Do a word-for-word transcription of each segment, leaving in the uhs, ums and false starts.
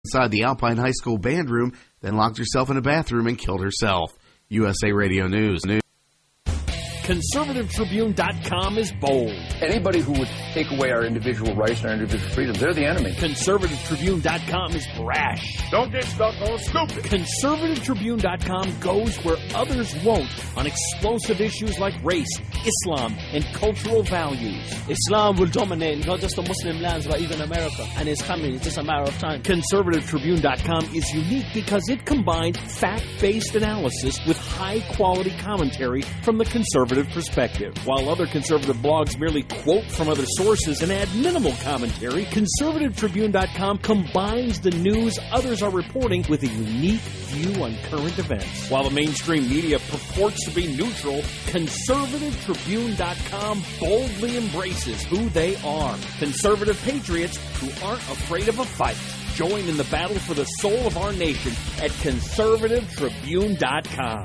inside the Alpine High School band room, then locked herself in a bathroom and killed herself. U S A Radio News. News. Conservative Tribune dot com is bold. Anybody who would take away our individual rights and our individual freedoms, they're the enemy. Conservative Tribune dot com is brash. Don't get stuck on stupid. Conservative Tribune dot com goes where others won't on explosive issues like race, Islam, and cultural values. Islam will dominate not just the Muslim lands, but even America. And it's coming. It's just a matter of time. Conservative Tribune dot com is unique because it combined fact-based analysis with high-quality commentary from the conservative perspective. While other conservative blogs merely quote from other sources and add minimal commentary, Conservative Tribune dot com combines the news others are reporting with a unique view on current events. While the mainstream media purports to be neutral, Conservative Tribune dot com boldly embraces who they are. Conservative patriots who aren't afraid of a fight. Join in the battle for the soul of our nation at Conservative Tribune dot com.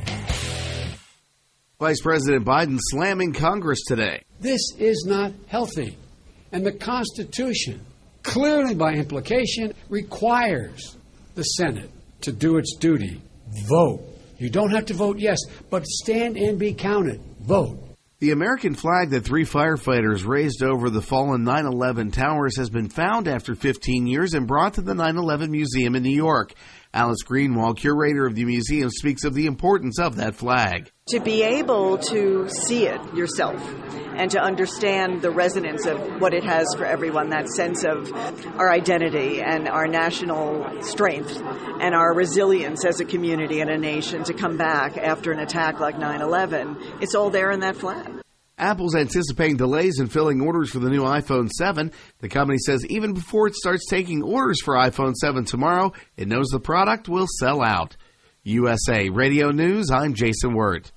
Vice President Biden slamming Congress today. This is not healthy. And the Constitution, clearly by implication, requires the Senate to do its duty. Vote. You don't have to vote yes, but stand and be counted. Vote. The American flag that three firefighters raised over the fallen nine eleven towers has been found after fifteen years and brought to the nine eleven Museum in New York. Alice Greenwald, curator of the museum, speaks of the importance of that flag. To be able to see it yourself and to understand the resonance of what it has for everyone, that sense of our identity and our national strength and our resilience as a community and a nation to come back after an attack like nine eleven, it's all there in that flag. Apple's anticipating delays in filling orders for the new iPhone seven. The company says even before it starts taking orders for iPhone seven tomorrow, it knows the product will sell out. U S A Radio News, I'm Jason Wirt.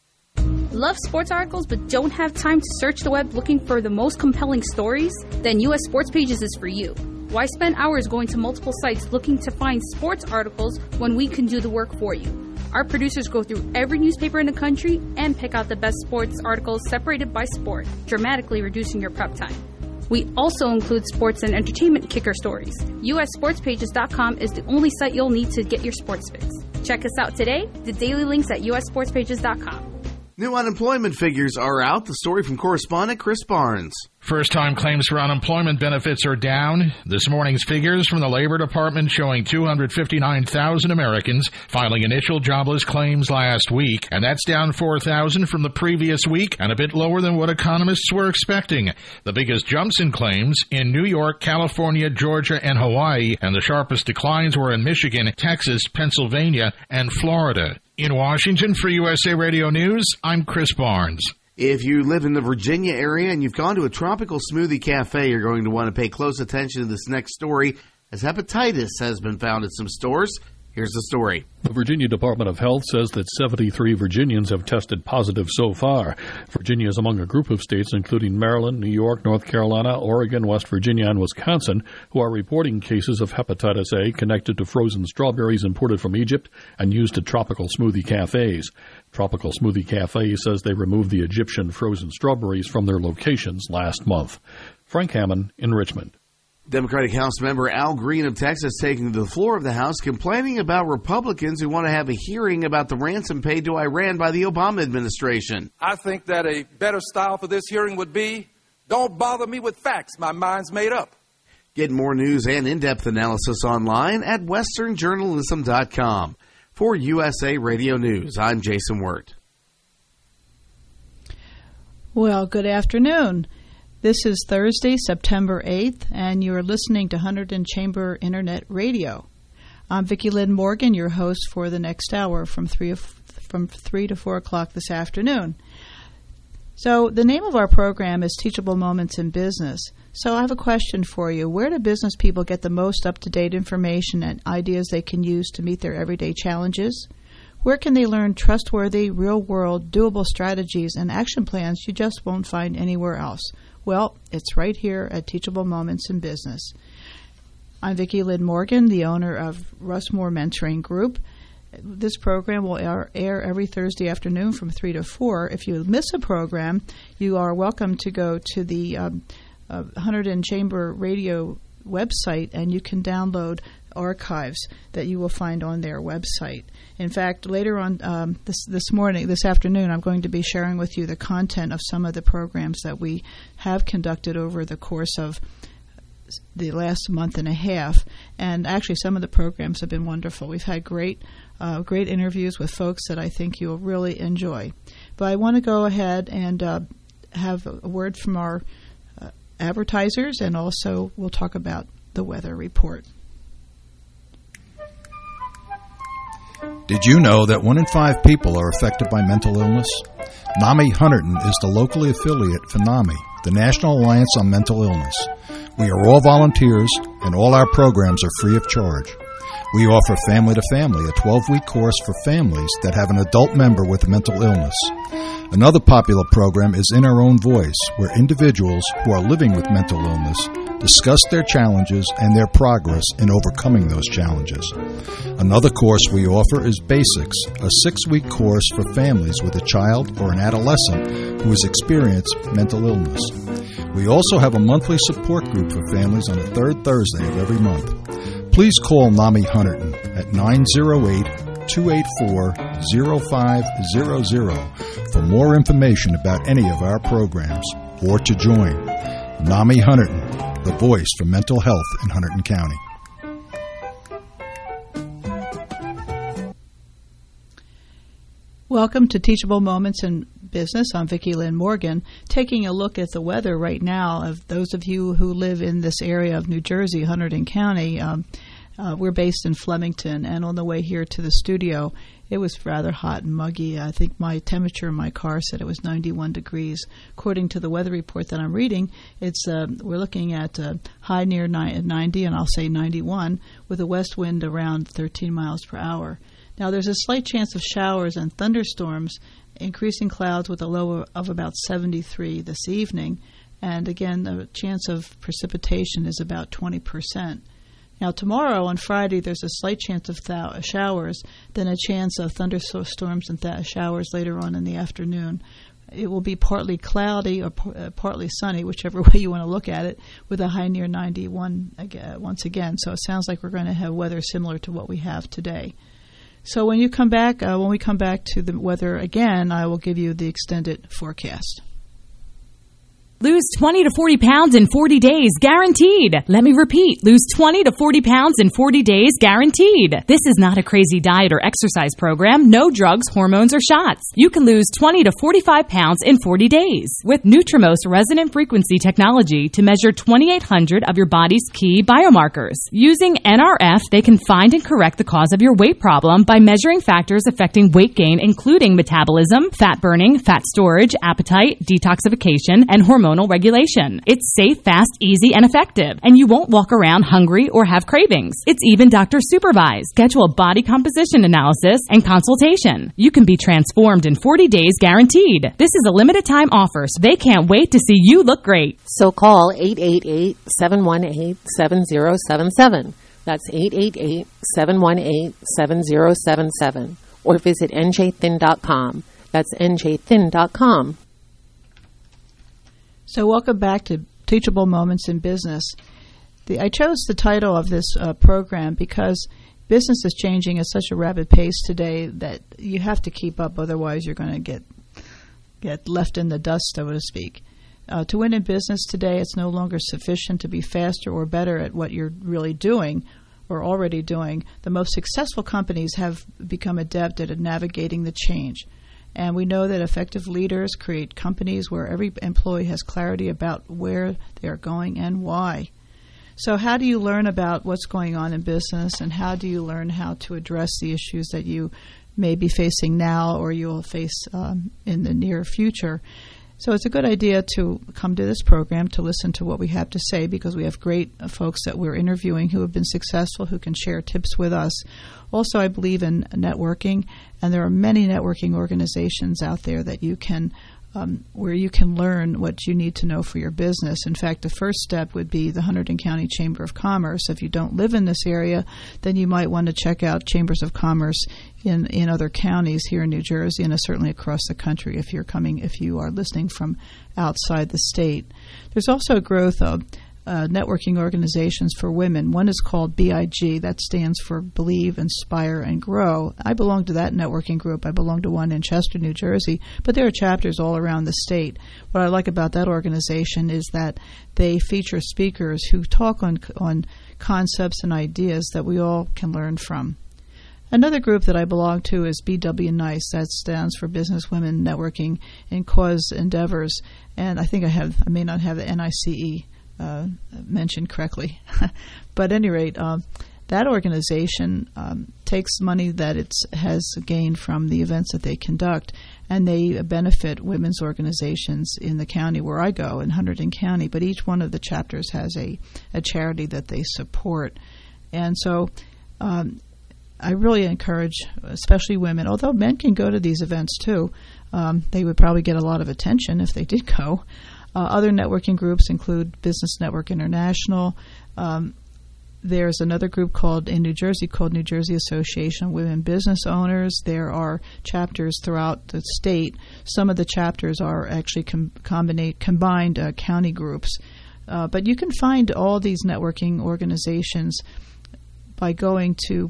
Love sports articles but don't have time to search the web looking for the most compelling stories? Then U S Sports Pages is for you. Why spend hours going to multiple sites looking to find sports articles when we can do the work for you? Our producers go through every newspaper in the country and pick out the best sports articles separated by sport, dramatically reducing your prep time. We also include sports and entertainment kicker stories. U S Sports Pages dot com is the only site you'll need to get your sports fix. Check us out today. The daily links at U S Sports Pages dot com. New unemployment figures are out. The story from correspondent Chris Barnes. First-time claims for unemployment benefits are down. This morning's figures from the Labor Department showing two hundred fifty-nine thousand Americans filing initial jobless claims last week, and that's down four thousand from the previous week and a bit lower than what economists were expecting. The biggest jumps in claims in New York, California, Georgia, and Hawaii, and the sharpest declines were in Michigan, Texas, Pennsylvania, and Florida. In Washington, for U S A Radio News, I'm Chris Barnes. If you live in the Virginia area and you've gone to a tropical smoothie cafe, you're going to want to pay close attention to this next story, as hepatitis has been found at some stores. Here's the story. The Virginia Department of Health says that seventy-three Virginians have tested positive so far. Virginia is among a group of states, including Maryland, New York, North Carolina, Oregon, West Virginia, and Wisconsin, who are reporting cases of hepatitis A connected to frozen strawberries imported from Egypt and used at tropical smoothie cafes. Tropical Smoothie Cafe says they removed the Egyptian frozen strawberries from their locations last month. Frank Hammond in Richmond. Democratic House member Al Green of Texas taking to the floor of the House complaining about Republicans who want to have a hearing about the ransom paid to Iran by the Obama administration. I think that a better style for this hearing would be, don't bother me with facts, my mind's made up. Get more news and in-depth analysis online at western journalism dot com. For U S A Radio News, I'm Jason Wirt. Well, good afternoon. This is Thursday, September eighth, and you are listening to Hunterdon Chamber Internet Radio. I'm Vicki Lynn Morgan, your host for the next hour from three from three to four o'clock this afternoon. So the name of our program is Teachable Moments in Business. So I have a question for you. Where do business people get the most up-to-date information and ideas they can use to meet their everyday challenges? Where can they learn trustworthy, real-world, doable strategies and action plans you just won't find anywhere else? Well, it's right here at Teachable Moments in Business. I'm Vicki Lynn Morgan, the owner of Russmore Mentoring Group. This program will air, air every Thursday afternoon from three to four. If you miss a program, you are welcome to go to the um, uh, Hunterdon Chamber Radio website, and you can download archives that you will find on their website. In fact, later on um, this this morning, this afternoon, I'm going to be sharing with you the content of some of the programs that we have conducted over the course of the last month and a half. And actually, some of the programs have been wonderful. We've had great, uh, great interviews with folks that I think you'll really enjoy. But I want to go ahead and uh, have a word from our uh, advertisers, and also we'll talk about the weather report. Did you know that one in five people are affected by mental illness? NAMI Hunterdon is the locally affiliate for NAMI, the National Alliance on Mental Illness. We are all volunteers, and all our programs are free of charge. We offer Family to Family, a twelve-week course for families that have an adult member with a mental illness. Another popular program is In Our Own Voice, where individuals who are living with mental illness discuss their challenges and their progress in overcoming those challenges. Another course we offer is Basics, a six-week course for families with a child or an adolescent who has experienced mental illness. We also have a monthly support group for families on the third Thursday of every month. Please call NAMI Hunterdon at nine oh eight, two eight four, oh five hundred for more information about any of our programs or to join. NAMI Hunterdon, the voice for mental health in Hunterdon County. Welcome to Teachable Moments in Business. I'm Vicki Lynn Morgan, taking a look at the weather right now. Of those of you who live in this area of New Jersey, Hunterdon County, um, uh, we're based in Flemington, and on the way here to the studio, it was rather hot and muggy. I think my temperature in my car said it was ninety-one degrees. According to the weather report that I'm reading, it's uh, we're looking at a high near ninety, and I'll say ninety-one, with a west wind around thirteen miles per hour. Now, there's a slight chance of showers and thunderstorms, increasing clouds with a low of about seventy-three this evening. And again, the chance of precipitation is about twenty percent. Now, tomorrow on Friday, there's a slight chance of th- showers, then a chance of thunderstorms and th- showers later on in the afternoon. It will be partly cloudy or p- uh, partly sunny, whichever way you want to look at it, with a high near ninety-one again, once again. So it sounds like we're going to have weather similar to what we have today. So when you come back, uh, when we come back to the weather again, I will give you the extended forecast. Lose twenty to forty pounds in forty days, guaranteed. Let me repeat, lose twenty to forty pounds in forty days, guaranteed. This is not a crazy diet or exercise program. No drugs, hormones, or shots. You can lose twenty to forty-five pounds in forty days with Nutrimost resonant frequency technology to measure twenty-eight hundred of your body's key biomarkers. Using N R F, they can find and correct the cause of your weight problem by measuring factors affecting weight gain, including metabolism, fat burning, fat storage, appetite, detoxification, and hormone regulation. It's safe, fast, easy, and effective, and you won't walk around hungry or have cravings. It's even doctor supervised. Schedule a body composition analysis and consultation. You can be transformed in forty days, guaranteed. This is a limited time offer, so they can't wait to see you look great. So call eight eight eight, seven one eight, seven zero seven seven. That's eight eight eight, seven one eight, seven zero seven seven. Or visit N J thin dot com. That's N J thin dot com. So welcome back to Teachable Moments in Business. The, I chose the title of this uh, program because business is changing at such a rapid pace today that you have to keep up, otherwise you're going to get get left in the dust, so to speak. Uh, to win in business today, it's no longer sufficient to be faster or better at what you're really doing or already doing. The most successful companies have become adept at navigating the change. And we know that effective leaders create companies where every employee has clarity about where they are going and why. So how do you learn about what's going on in business, and how do you learn how to address the issues that you may be facing now or you will face um, in the near future? So it's a good idea to come to this program to listen to what we have to say, because we have great uh, folks that we're interviewing who have been successful, who can share tips with us. Also, I believe in networking, and there are many networking organizations out there that you can Um, where you can learn what you need to know for your business. In fact, the first step would be the Hunterdon County Chamber of Commerce. If you don't live in this area, then you might want to check out Chambers of Commerce in, in other counties here in New Jersey, and certainly across the country if you're coming, if you are listening from outside the state. There's also a growth of uh, networking organizations for women. One is called B I G. That stands for Believe, Inspire, and Grow. I belong to that networking group. I belong to one in Chester, New Jersey, but there are chapters all around the state. What I like about that organization is that they feature speakers who talk on on concepts and ideas that we all can learn from. Another group that I belong to is B W NICE. That stands for Business Women Networking in Cause Endeavors. And I think I have, I may not have the N I C E uh, mentioned correctly. But at any rate, um, that organization um, takes money that it has gained from the events that they conduct, and they benefit women's organizations in the county where I go, in Hunterdon County. But each one of the chapters has a, a charity that they support. And so um, I really encourage, especially women, although men can go to these events too. Um, they would probably get a lot of attention if they did go. Uh, other networking groups include Business Network International. Um, there's another group called in New Jersey called New Jersey Association of Women Business Owners. There are chapters throughout the state. Some of the chapters are actually com- combinate, combined uh, county groups. Uh, but you can find all these networking organizations by going to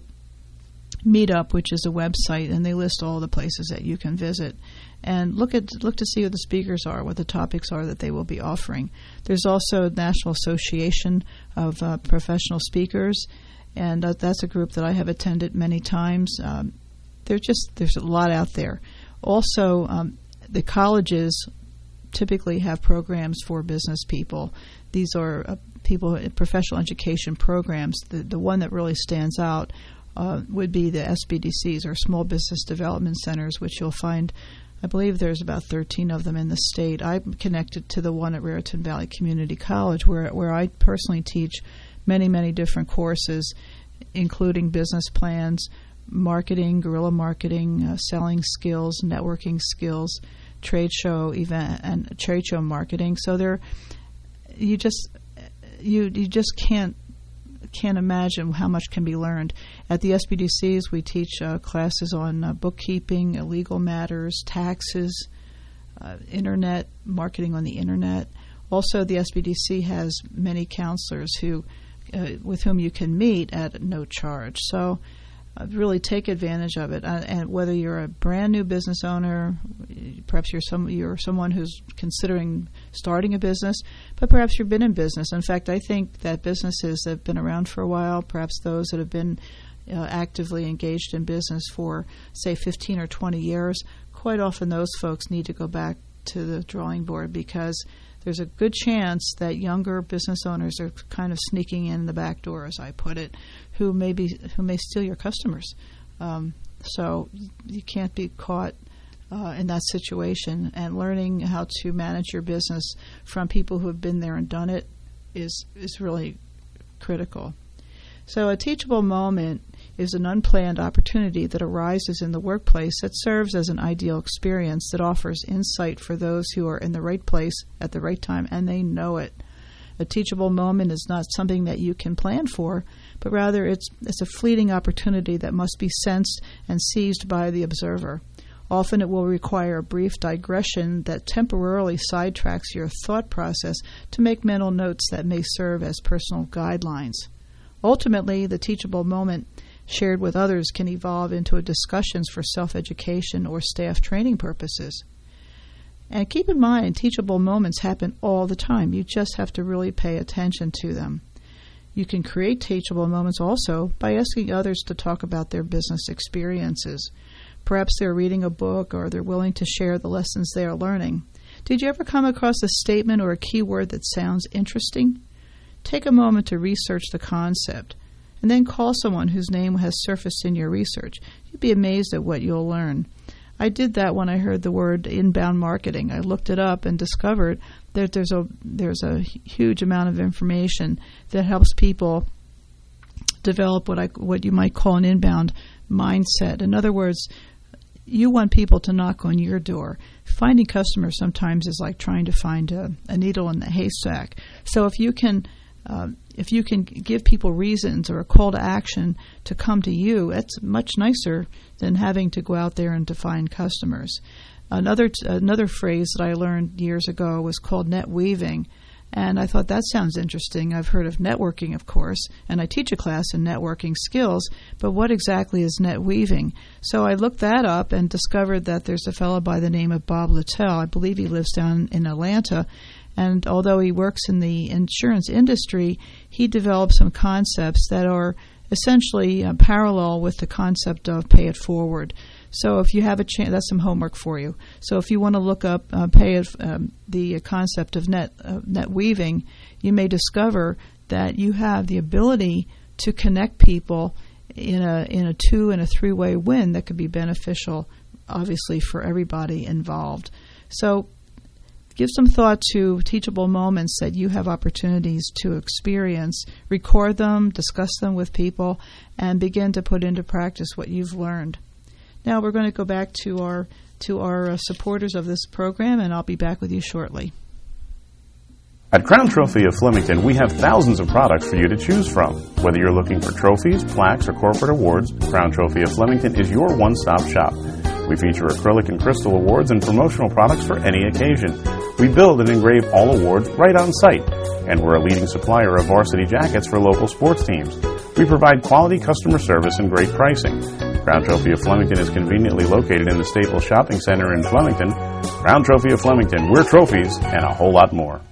Meetup, which is a website, and they list all the places that you can visit. And look at look to see who the speakers are, what the topics are that they will be offering. There's also National Association of uh, Professional Speakers, and uh, that's a group that I have attended many times. Um, there's just there's a lot out there. Also, um, the colleges typically have programs for business people. These are uh, people in professional education programs. The the one that really stands out Uh, would be the S B D Cs, or Small Business Development Centers, which you'll find, I believe there's about thirteen of them in the state. I'm connected to the one at Raritan Valley Community College, where where I personally teach many, many different courses, including business plans, marketing, guerrilla marketing, uh, selling skills, networking skills, trade show event, and trade show marketing. So there, you just you you just can't. can't imagine how much can be learned. At the S B D Cs, we teach uh, classes on uh, bookkeeping, legal matters, taxes, uh, internet, marketing on the internet. Also, the S B D C has many counselors who, uh, with whom you can meet at no charge. So uh, really take advantage of it. Uh, and whether you're a brand new business owner, perhaps you're some you're someone who's considering starting a business, but perhaps you've been in business. In fact, I think that businesses that have been around for a while, perhaps those that have been uh, actively engaged in business for, say, fifteen or twenty years, quite often those folks need to go back to the drawing board, because there's a good chance that younger business owners are kind of sneaking in the back door, as I put it, who may be, who may steal your customers. Um, so you can't be caught uh, in that situation. And learning how to manage your business from people who have been there and done it is is really critical. So a teachable moment is an unplanned opportunity that arises in the workplace that serves as an ideal experience that offers insight for those who are in the right place at the right time, and they know it. A teachable moment is not something that you can plan for, but rather it's it's a fleeting opportunity that must be sensed and seized by the observer. Often it will require a brief digression that temporarily sidetracks your thought process to make mental notes that may serve as personal guidelines. Ultimately, the teachable moment shared with others can evolve into a discussions for self-education or staff training purposes. And keep in mind, teachable moments happen all the time. You just have to really pay attention to them. You can create teachable moments also by asking others to talk about their business experiences. Perhaps they're reading a book, or they're willing to share the lessons they are learning. Did you ever come across a statement or a keyword that sounds interesting? Take a moment to research the concept, and then call someone whose name has surfaced in your research. You'd be amazed at what you'll learn. I did that when I heard the word inbound marketing. I looked it up and discovered that there's a there's a huge amount of information that helps people develop what I what you might call an inbound mindset. In other words, you want people to knock on your door. Finding customers sometimes is like trying to find a, a needle in the haystack. So if you can Um, if you can give people reasons or a call to action to come to you, that's much nicer than having to go out there and to find customers. Another t- another phrase that I learned years ago was called net weaving, And I thought that sounds interesting. I've heard of networking, of course, and I teach a class in networking skills, but what exactly is net weaving? So I looked that up and discovered that there's a fellow by the name of Bob Littell. I believe he lives down in Atlanta, and although he works in the insurance industry, he developed some concepts that are essentially uh, parallel with the concept of pay it forward. So if you have a chance, that's some homework for you. So if you want to look up uh, pay it, um, the concept of net uh, net weaving, you may discover that you have the ability to connect people in a in a two and a three way win that could be beneficial, obviously, for everybody involved. So give some thought to teachable moments that you have opportunities to experience, record them, discuss them with people, and begin to put into practice what you've learned. Now we're going to go back to our to our uh, supporters of this program, and I'll be back with you shortly. At Crown Trophy of Flemington, we have thousands of products for you to choose from. Whether you're looking for trophies, plaques, or corporate awards, Crown Trophy of Flemington is your one-stop shop. We feature acrylic and crystal awards and promotional products for any occasion. We build and engrave all awards right on site, and we're a leading supplier of varsity jackets for local sports teams. We provide quality customer service and great pricing. Crown Trophy of Flemington is conveniently located in the Staples Shopping Center in Flemington. Crown Trophy of Flemington, we're trophies and a whole lot more.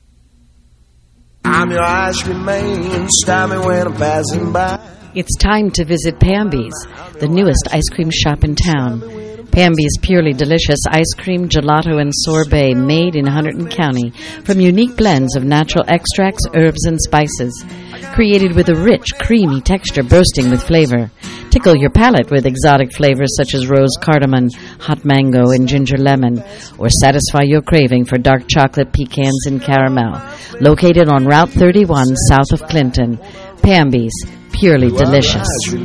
I'm your ice cream man, stop me when I'm passing by. It's time to visit Pamby's, the newest ice cream shop in town. Pamby's purely delicious ice cream, gelato, and sorbet made in Hunterdon County from unique blends of natural extracts, herbs, and spices. Created with a rich, creamy texture bursting with flavor. Tickle your palate with exotic flavors such as rose cardamom, hot mango, and ginger lemon. Or satisfy your craving for dark chocolate, pecans, and caramel. Located on Route thirty-one south of Clinton. Pamby's, purely delicious.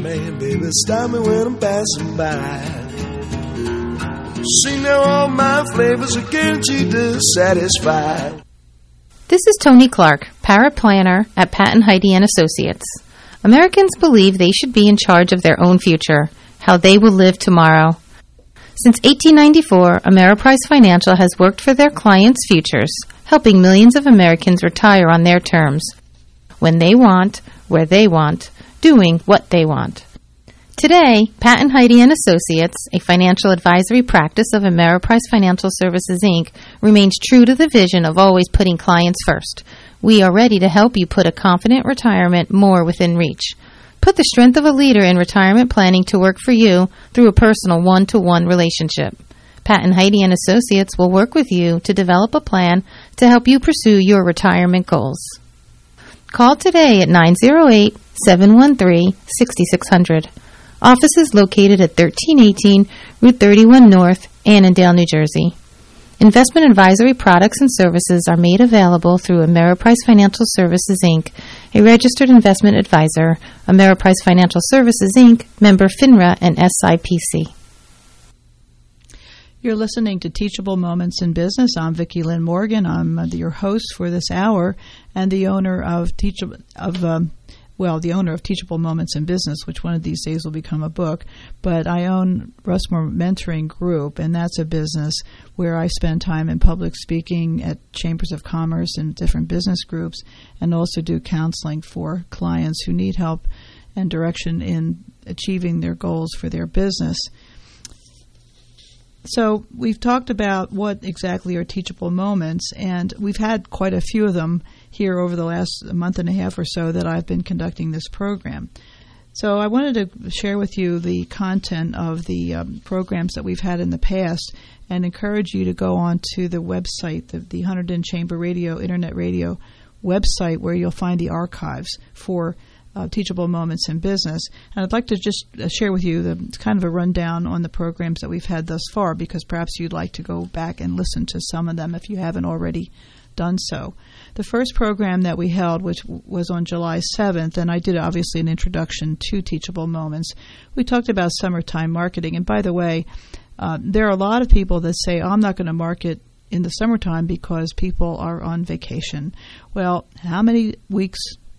See now all my flavors are guaranteed to satisfy. This is Tony Clark, Parrot Planner at Pat and Heidi and Associates. Americans believe they should be in charge of their own future, how they will live tomorrow. Since eighteen ninety-four, Ameriprise Financial has worked for their clients' futures, helping millions of Americans retire on their terms, when they want, where they want, doing what they want. Today, Pat and Heidi and Associates, a financial advisory practice of Ameriprise Financial Services, Incorporated, remains true to the vision of always putting clients first. We are ready to help you put a confident retirement more within reach. Put the strength of a leader in retirement planning to work for you through a personal one-to-one relationship. Pat and Heidi and Associates will work with you to develop a plan to help you pursue your retirement goals. Call today at nine oh eight, seven one three, six six zero zero. Office is located at thirteen eighteen Route thirty-one North, Annandale, New Jersey. Investment advisory products and services are made available through Ameriprise Financial Services, Incorporated, a registered investment advisor. Ameriprise Financial Services, Incorporated, member FINRA and S I P C. You're listening to Teachable Moments in Business. I'm Vicki Lynn Morgan. I'm uh, your host for this hour and the owner of Teachable of um, well, the owner of Teachable Moments in Business, which one of these days will become a book. But I own Russmore Mentoring Group, and that's a business where I spend time in public speaking at chambers of commerce and different business groups, and also do counseling for clients who need help and direction in achieving their goals for their business. So we've talked about what exactly are teachable moments, and we've had quite a few of them here over the last month and a half or so that I've been conducting this program. So I wanted to share with you the content of the um, programs that we've had in the past and encourage you to go on to the website, the, the Hunterdon Chamber Radio, Internet Radio website, where you'll find the archives for Uh, teachable moments in business. And I'd like to just uh, share with you the kind of a rundown on the programs that we've had thus far, because perhaps you'd like to go back and listen to some of them if you haven't already done so. The first program that we held, which w- was on July seventh, and I did obviously an introduction to Teachable Moments, we talked about summertime marketing. And by the way, uh, there are a lot of people that say, oh, I'm not going to market in the summertime because people are on vacation. Well, how many weeks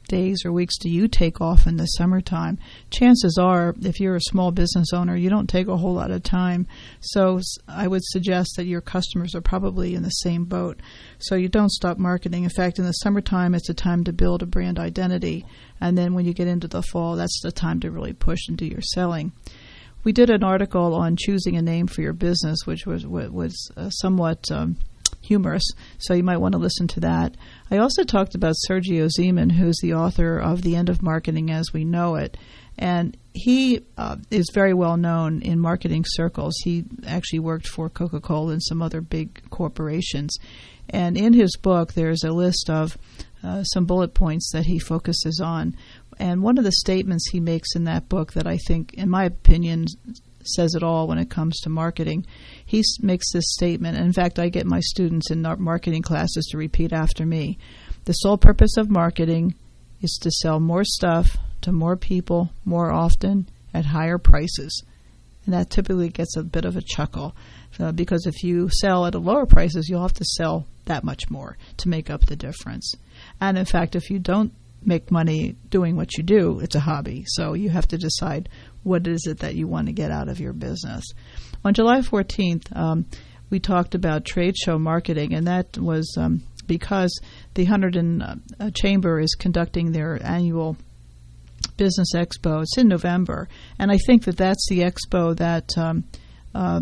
days or weeks do you take off in the summertime? Chances are, if you're a small business owner, you don't take a whole lot of time. So I would suggest that your customers are probably in the same boat. So you don't stop marketing. In fact, in the summertime, it's a time to build a brand identity. And then when you get into the fall, that's the time to really push and do your selling. We did an article on choosing a name for your business, which was, was uh, somewhat um, humorous, so you might want to listen to that. I also talked about Sergio Zeman, who's the author of The End of Marketing as We Know It, and he uh, is very well known in marketing circles. He actually worked for Coca-Cola and some other big corporations, and in his book there's a list of uh, some bullet points that he focuses on, and one of the statements he makes in that book that I think, in my opinion, says it all when it comes to marketing. He makes this statement, and in fact, I get my students in our marketing classes to repeat after me. The sole purpose of marketing is to sell more stuff to more people more often at higher prices. And that typically gets a bit of a chuckle, uh, because if you sell at a lower prices, you'll have to sell that much more to make up the difference. And in fact, if you don't make money doing what you do, it's a hobby. So you have to decide what is it that you want to get out of your business. On July fourteenth, um, we talked about trade show marketing, and that was um, because the Hunterdon uh, Chamber is conducting their annual Business Expo. It's in November, and I think that that's the expo that um, uh,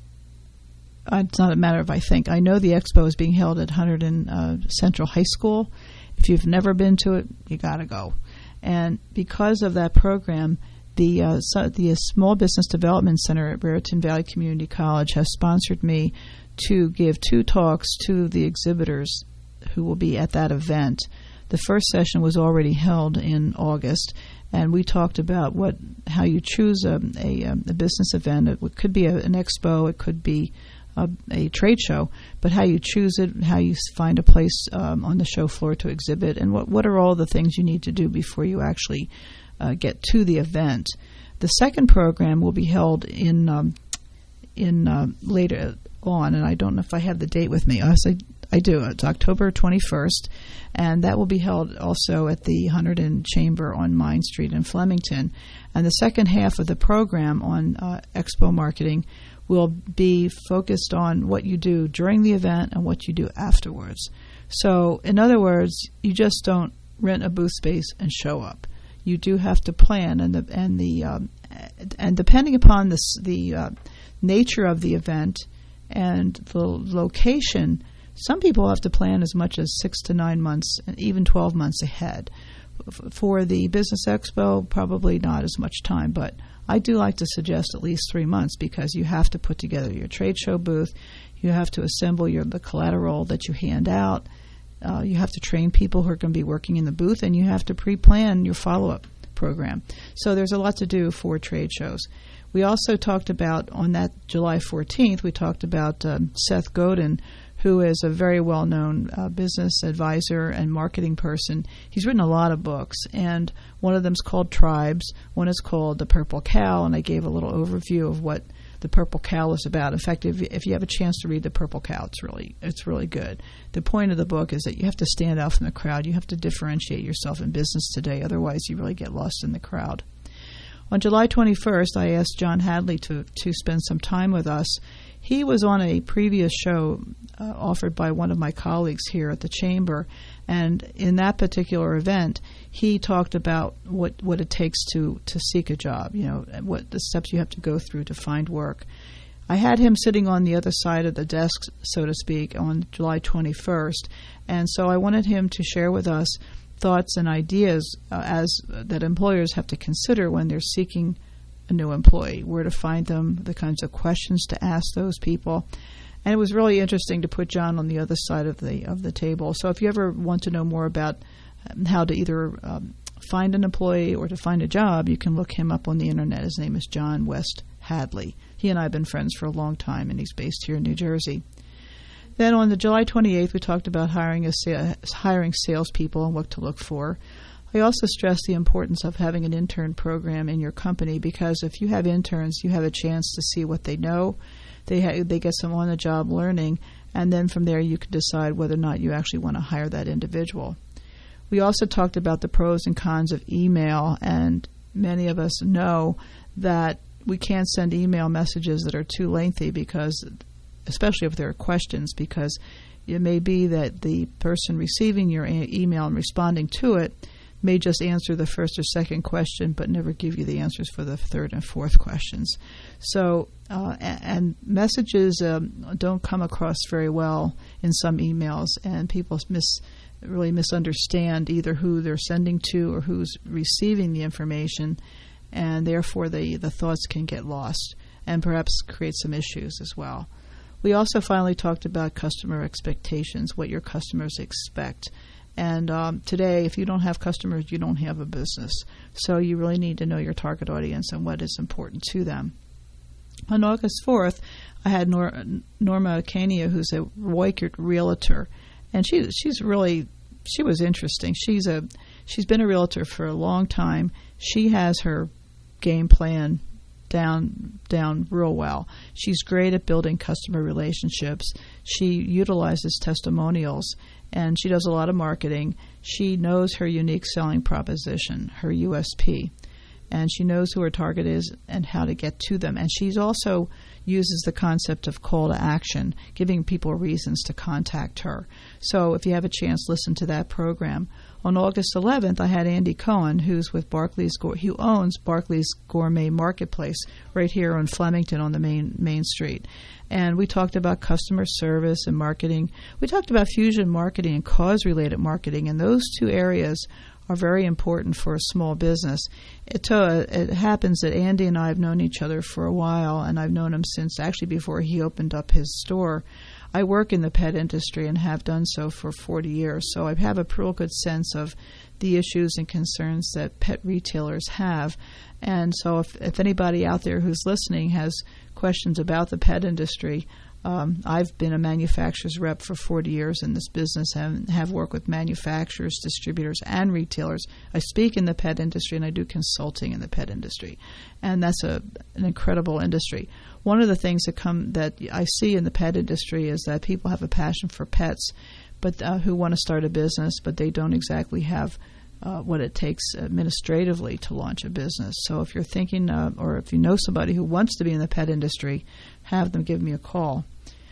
it's not a matter of I think. I know the expo is being held at Hunterdon uh, Central High School. If you've never been to it, you got to go. And because of that program, the uh, so the Small Business Development Center at Raritan Valley Community College has sponsored me to give two talks to the exhibitors who will be at that event. The first session was already held in August, and we talked about what how you choose a, a, a business event. It could be a, an expo, it could be A, a trade show, but how you choose it, how you find a place um, on the show floor to exhibit, and what, what are all the things you need to do before you actually uh, get to the event. The second program will be held in um, in uh, later on, and I don't know if I have the date with me. Yes, I, I do. It's October twenty-first, and that will be held also at the Hunterdon Chamber on Mine Street in Flemington. And the second half of the program on uh, Expo Marketing will be focused on what you do during the event and what you do afterwards. So, in other words, you just don't rent a booth space and show up. You do have to plan, and the and the um, and depending upon the the uh, nature of the event and the location, some people have to plan as much as six to nine months and even twelve months ahead. For the Business Expo, probably not as much time, but I do like to suggest at least three months because you have to put together your trade show booth, you have to assemble your the collateral that you hand out, uh, you have to train people who are going to be working in the booth, and you have to pre-plan your follow-up program. So there's a lot to do for trade shows. We also talked about, on that July fourteenth, we talked about um, Seth Godin, who is a very well-known uh, business advisor and marketing person. He's written a lot of books, and one of them is called Tribes. One is called The Purple Cow, and I gave a little overview of what The Purple Cow is about. In fact, if, if you have a chance to read The Purple Cow, it's really it's really good. The point of the book is that you have to stand out from the crowd. You have to differentiate yourself in business today. Otherwise, you really get lost in the crowd. On July twenty-first, I asked John Hadley to, to spend some time with us. He was on a previous show uh, offered by one of my colleagues here at the Chamber, and in that particular event, he talked about what, what it takes to, to seek a job, you know, what the steps you have to go through to find work. I had him sitting on the other side of the desk, so to speak, on July twenty-first, and so I wanted him to share with us thoughts and ideas uh, as uh, that employers have to consider when they're seeking a new employee, where to find them, the kinds of questions to ask those people. And it was really interesting to put John on the other side of the of the table. So if you ever want to know more about um, how to either um, find an employee or to find a job, you can look him up on the internet. His name is John West Hadley. He and I have been friends for a long time, and he's based here in New Jersey. Then on the July twenty-eighth, we talked about hiring a sa- hiring salespeople and what to look for. I also stressed the importance of having an intern program in your company, because if you have interns, you have a chance to see what they know. They ha- they get some on-the-job learning, and then from there you can decide whether or not you actually want to hire that individual. We also talked about the pros and cons of email, and many of us know that we can't send email messages that are too lengthy, because, especially if there are questions, because it may be that the person receiving your e- email and responding to it may just answer the first or second question but never give you the answers for the third and fourth questions. So, uh, and, and messages um, don't come across very well in some emails, and people miss really misunderstand either who they're sending to or who's receiving the information, and therefore the, the thoughts can get lost and perhaps create some issues as well. We also finally talked about customer expectations, what your customers expect. And um, today, if you don't have customers, you don't have a business. So you really need to know your target audience and what is important to them. On August fourth, I had Nor- Norma Kania, who's a Roykert realtor. And she she's really, she was interesting. She's a she's been a realtor for a long time. She has her game plan down down real well. She's great at building customer relationships. She utilizes testimonials, and she does a lot of marketing. She knows her unique selling proposition, her U S P, and she knows who her target is and how to get to them. And she's also uses the concept of call to action, giving people reasons to contact her. So if you have a chance, listen to that program. On August eleventh, I had Andy Cohen, who's with Barclays, who owns Barclays Gourmet Marketplace right here on Flemington on the main main street. And we talked about customer service and marketing. We talked about fusion marketing and cause-related marketing, and those two areas are very important for a small business. It, uh, it happens that Andy and I have known each other for a while, and I've known him since actually before he opened up his store. I work in the pet industry and have done so for forty years, so I have a real good sense of the issues and concerns that pet retailers have. And so if, if anybody out there who's listening has questions about the pet industry, Um, I've been a manufacturer's rep for forty years in this business and have worked with manufacturers, distributors, and retailers. I speak in the pet industry, and I do consulting in the pet industry, and that's a, an incredible industry. One of the things that come that I see in the pet industry is that people have a passion for pets, but uh, who want to start a business, but they don't exactly have uh, what it takes administratively to launch a business. So if you're thinking, uh, or if you know somebody who wants to be in the pet industry, have them give me a call.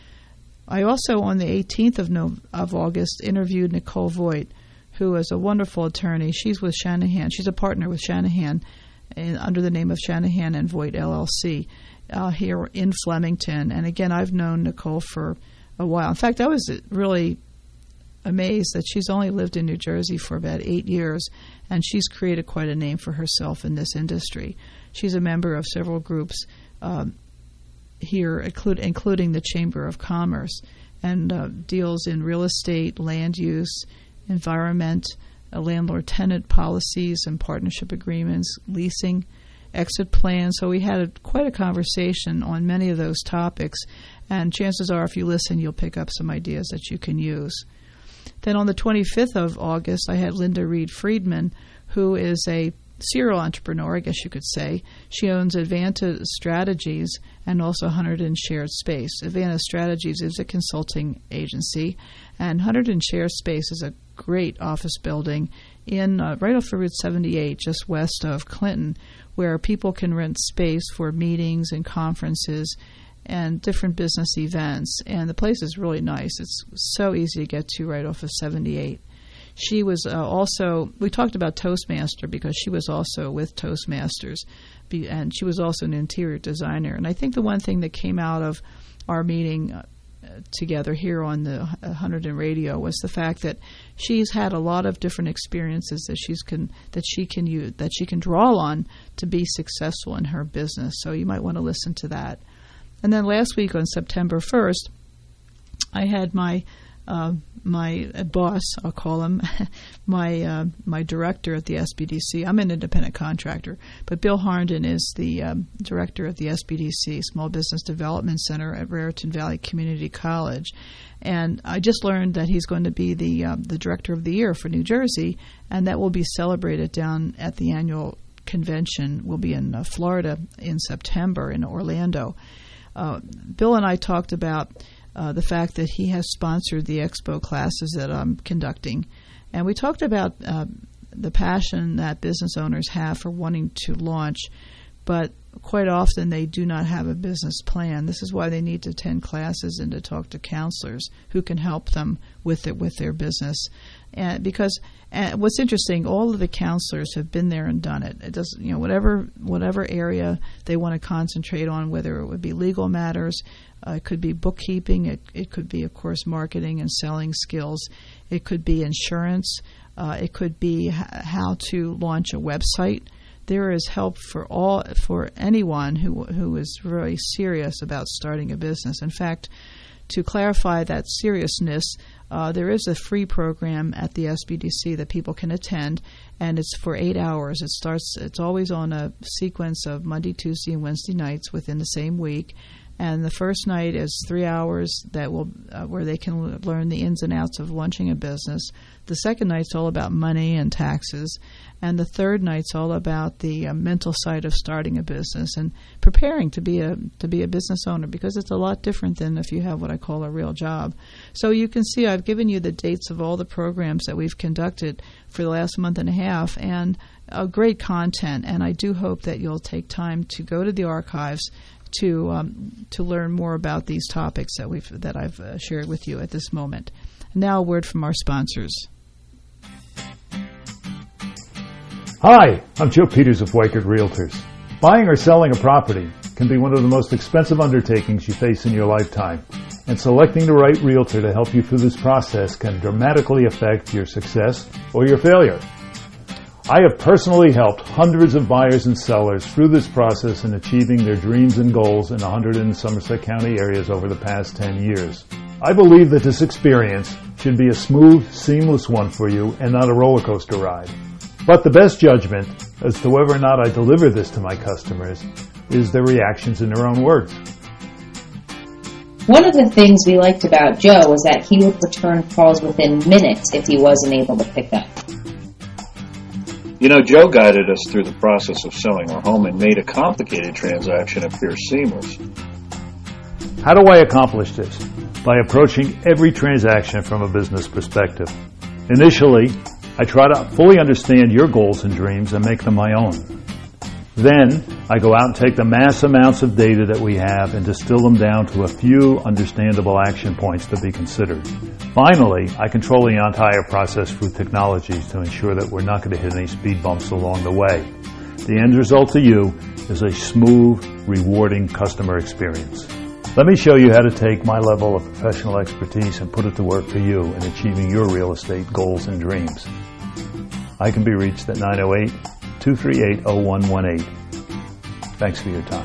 I also, on the eighteenth of, no, of August, interviewed Nicole Voigt, who is a wonderful attorney. She's with Shanahan. She's a partner with Shanahan in, under the name of Shanahan and Voigt L L C uh, here in Flemington. And again, I've known Nicole for a while. In fact, I was really amazed that she's only lived in New Jersey for about eight years, and she's created quite a name for herself in this industry. She's a member of several groups um, here, include, including the Chamber of Commerce, and uh, deals in real estate, land use, environment, uh, landlord-tenant policies and partnership agreements, leasing, exit plans. So we had a, quite a conversation on many of those topics, and chances are if you listen, you'll pick up some ideas that you can use. Then on the twenty-fifth of August, I had Linda Reed Friedman, who is a serial entrepreneur, I guess you could say. She owns Advanta Strategies and also one hundred and Shared Space. Advanta Strategies is a consulting agency, and one hundred and Shared Space is a great office building in uh, right off of Route seventy-eight, just west of Clinton, where people can rent space for meetings and conferences and different business events. And the place is really nice. It's so easy to get to right off of seventy-eight. She was uh, also, we talked about Toastmaster because she was also with Toastmasters, be, and she was also an interior designer. And I think the one thing that came out of our meeting uh, together here on the one hundred and Radio was the fact that she's had a lot of different experiences that she's can that she can use that she can draw on to be successful in her business. So you might want to listen to that. And then last week on September first, I had my uh, my boss, I'll call him, my uh, my director at the S B D C. I'm an independent contractor, but Bill Harnden is the um, director of the S B D C, Small Business Development Center at Raritan Valley Community College. And I just learned that he's going to be the um, the director of the year for New Jersey, and that will be celebrated down at the annual convention. We'll be in uh, Florida in September in Orlando. Uh, Bill and I talked about uh, the fact that he has sponsored the expo classes that I'm conducting, And we talked about uh, the passion that business owners have for wanting to launch, but quite often they do not have a business plan. This is why they need to attend classes and to talk to counselors who can help them with it, with their business. And because and what's interesting, all of the counselors have been there and done it. It does, you know, whatever whatever area they want to concentrate on, whether it would be legal matters, uh, it could be bookkeeping, it it could be, of course, marketing and selling skills, it could be insurance, uh, it could be h- how to launch a website. There is help for all for anyone who who is really serious about starting a business. In fact, to clarify that seriousness, uh, there is a free program at the S B D C that people can attend, and it's for eight hours. It starts. It's always on a sequence of Monday, Tuesday, and Wednesday nights within the same week. And the first night is three hours that will uh, where they can l- learn the ins and outs of launching a business. The second night's all about money and taxes, and the third night's all about the uh, mental side of starting a business and preparing to be a to be a business owner, because it's a lot different than if you have what I call a real job. So you can see I've given you the dates of all the programs that we've conducted for the last month and a half, and uh, great content. And I do hope that you'll take time to go to the archives to um, to learn more about these topics that we've that I've uh, shared with you at this moment. Now, a word from our sponsors. Hi, I'm Joe Peters of Weichert Realtors. Buying or selling a property can be one of the most expensive undertakings you face in your lifetime, and selecting the right realtor to help you through this process can dramatically affect your success or your failure. I have personally helped hundreds of buyers and sellers through this process in achieving their dreams and goals in one hundred in Somerset County areas over the past ten years. I believe that this experience should be a smooth, seamless one for you and not a roller coaster ride. But the best judgment as to whether or not I deliver this to my customers is their reactions in their own words. One of the things we liked about Joe was that he would return calls within minutes if he wasn't able to pick up. You know, Joe guided us through the process of selling our home and made a complicated transaction appear seamless. How do I accomplish this? By approaching every transaction from a business perspective. Initially, I try to fully understand your goals and dreams and make them my own. Then, I go out and take the mass amounts of data that we have and distill them down to a few understandable action points to be considered. Finally, I control the entire process through technologies to ensure that we're not going to hit any speed bumps along the way. The end result to you is a smooth, rewarding customer experience. Let me show you how to take my level of professional expertise and put it to work for you in achieving your real estate goals and dreams. I can be reached at nine oh eight, two three eight, oh one one eight. Thanks for your time.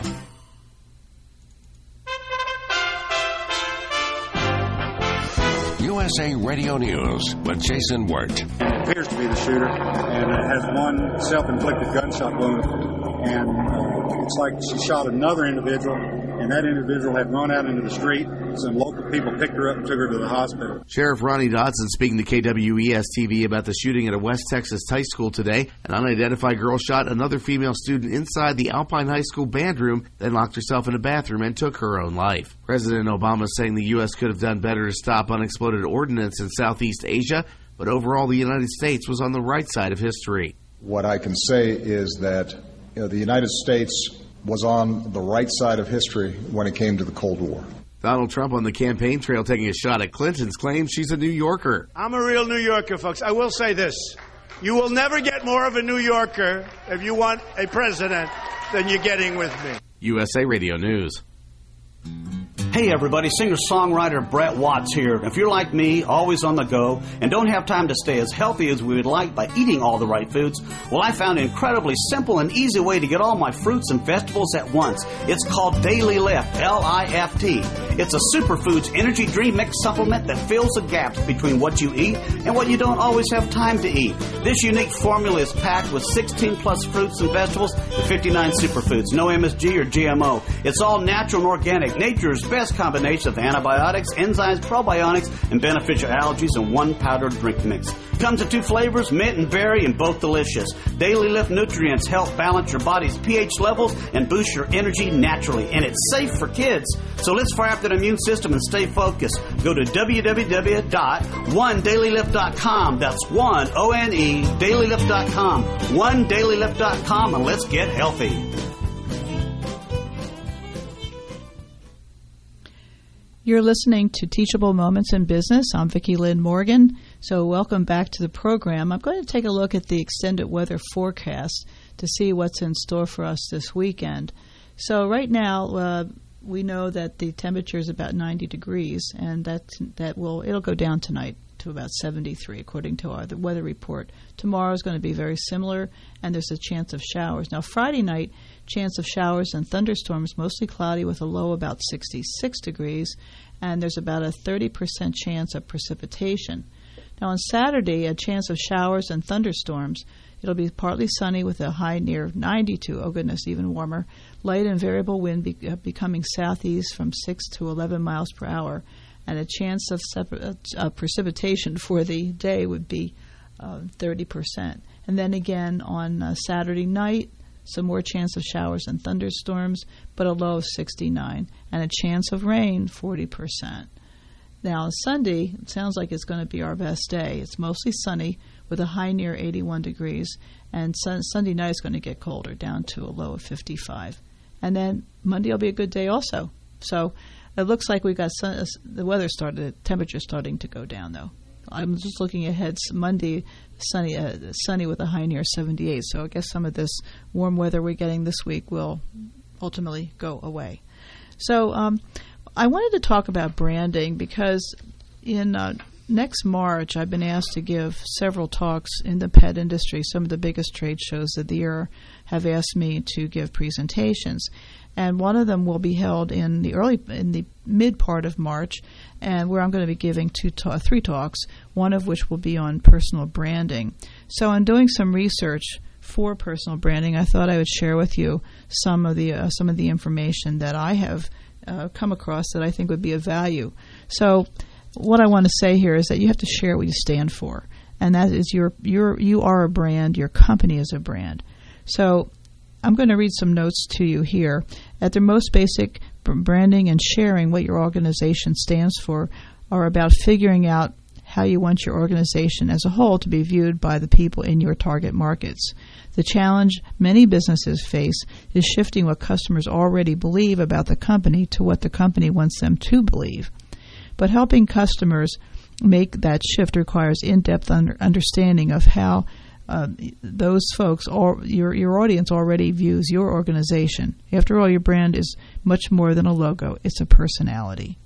U S A Radio News with Jason Wirt. Appears to be the shooter, and it has one self-inflicted gunshot wound, and uh, it's like she shot another individual, and that individual had run out into the street. Some local people picked her up and took her to the hospital. Sheriff Ronnie Dodson speaking to K W E S T V about the shooting at a West Texas high school today. An unidentified girl shot another female student inside the Alpine High School band room, then locked herself in a bathroom and took her own life. President Obama saying the U S could have done better to stop unexploded ordnance in Southeast Asia, but overall the United States was on the right side of history. What I can say is that you know, the United States was on the right side of history when it came to the Cold War. Donald Trump on the campaign trail taking a shot at Clinton's claim she's a New Yorker. I'm a real New Yorker, folks. I will say this. You will never get more of a New Yorker if you want a president than you're getting with me. U S A Radio News. Hey everybody, singer-songwriter Brett Watts here. If you're like me, always on the go, and don't have time to stay as healthy as we would like by eating all the right foods, well, I found an incredibly simple and easy way to get all my fruits and vegetables at once. It's called Daily Lift, L I F T. It's a superfoods energy dream mix supplement that fills the gaps between what you eat and what you don't always have time to eat. This unique formula is packed with sixteen plus fruits and vegetables and fifty-nine superfoods. No M S G or G M O. It's all natural and organic, nature's best best combination of antibiotics, enzymes, probiotics, and beneficial allergies in one powdered drink mix. Comes in two flavors, mint and berry, and both delicious. Daily Lift Nutrients help balance your body's pH levels and boost your energy naturally. And it's safe for kids. So let's fire up that immune system and stay focused. Go to w w w dot one daily lift dot com. That's one, O N E, daily lift dot com. one daily lift dot com, and let's get healthy. You're listening to Teachable Moments in Business. I'm Vicki Lynn Morgan. So welcome back to the program. I'm going to take a look at the extended weather forecast to see what's in store for us this weekend. So right now, uh, we know that the temperature is about ninety degrees, and that that will it'll go down tonight to about seventy-three, according to our the weather report. Tomorrow is going to be very similar, and there's a chance of showers. Now, Friday night, chance of showers and thunderstorms, mostly cloudy with a low about sixty-six degrees, and there's about a thirty percent chance of precipitation. Now, on Saturday, a chance of showers and thunderstorms. It'll be partly sunny with a high near ninety-two. Oh, goodness, even warmer. Light and variable wind be, uh, becoming southeast from six to eleven miles per hour. And a chance of separ- uh, precipitation for the day would be uh, thirty percent. And then again on uh, Saturday night, some more chance of showers and thunderstorms, but a low of sixty-nine. And a chance of rain, forty percent. Now, on Sunday, it sounds like it's going to be our best day. It's mostly sunny with a high near eighty-one degrees, and sun- Sunday night is going to get colder, down to a low of fifty-five. And then Monday will be a good day also. So it looks like we got sun- uh, the weather started, the temperature starting to go down, though. I'm just looking ahead. Monday, sunny, uh, sunny with a high near seventy-eight. So I guess some of this warm weather we're getting this week will ultimately go away. So um, I wanted to talk about branding because in uh, next March, I've been asked to give several talks in the pet industry. Some of the biggest trade shows of the year have asked me to give presentations, and one of them will be held in the early, in the mid part of March, and where I'm going to be giving two, ta- three talks. One of which will be on personal branding. So, in doing some research for personal branding, I thought I would share with you some of the uh, some of the information that I have uh, come across that I think would be of value. So, what I want to say here is that you have to share what you stand for, and that is your your you are a brand. Your company is a brand. So, I'm going to read some notes to you here. At their most basic, branding and sharing what your organization stands for are about figuring out how you want your organization as a whole to be viewed by the people in your target markets. The challenge many businesses face is shifting what customers already believe about the company to what the company wants them to believe. But helping customers make that shift requires in-depth under understanding of how uh, those folks, or your your audience, already views your organization. After all, your brand is much more than a logo; it's a personality.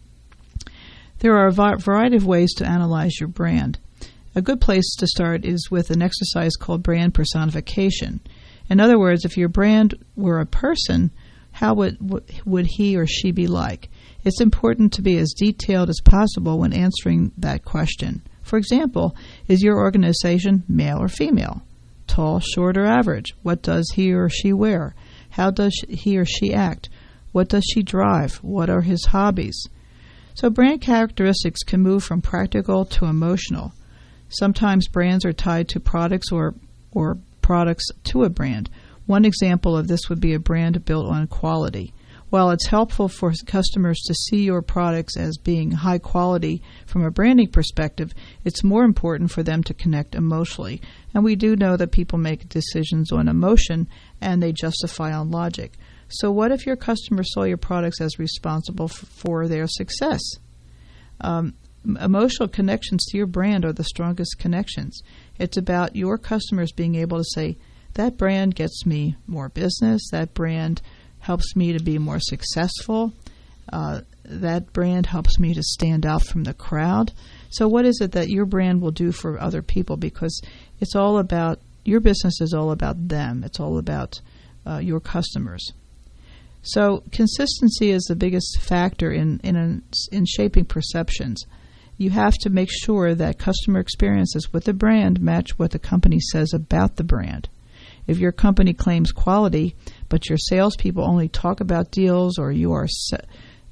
There are a variety of ways to analyze your brand. A good place to start is with an exercise called brand personification. In other words, if your brand were a person, how would would he or she be like? It's important to be as detailed as possible when answering that question. For example, is your organization male or female? Tall, short, or average? What does he or she wear? How does he or she act? What does she drive? What are his hobbies? So brand characteristics can move from practical to emotional. Sometimes brands are tied to products or or products to a brand. One example of this would be a brand built on quality. While it's helpful for customers to see your products as being high quality from a branding perspective, it's more important for them to connect emotionally. And we do know that people make decisions on emotion and they justify on logic. So what if your customers saw your products as responsible f- for their success? Um, emotional connections to your brand are the strongest connections. It's about your customers being able to say, that brand gets me more business, that brand helps me to be more successful, uh, that brand helps me to stand out from the crowd. So what is it that your brand will do for other people? Because it's all about, your business is all about them. It's all about uh, your customers. So consistency is the biggest factor in in, a, in shaping perceptions. You have to make sure that customer experiences with the brand match what the company says about the brand. If your company claims quality, but your salespeople only talk about deals, or you are se-